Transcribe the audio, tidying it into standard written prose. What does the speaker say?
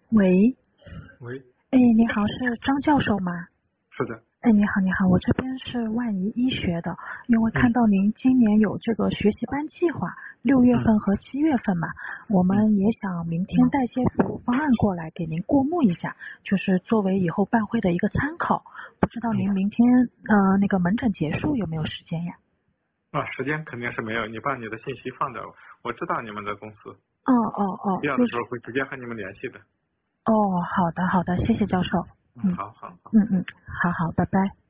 喂， 喂， 你好，是张教授吗？ 是的。 你好，你好，我这边是万怡医学的，因为看到您今年有这个学习班计划，6月份和7月份嘛，我们也想明天带些服务方案过来给您过目一下，就是作为以后办会的一个参考。不知道您明天那个门诊结束有没有时间呀？ 时间肯定是没有，你把你的信息放着，我知道你们的公司。必要就是。 的时候会直接和你们联系的。 好的，好的，谢谢教授。 好好好。 好，拜拜。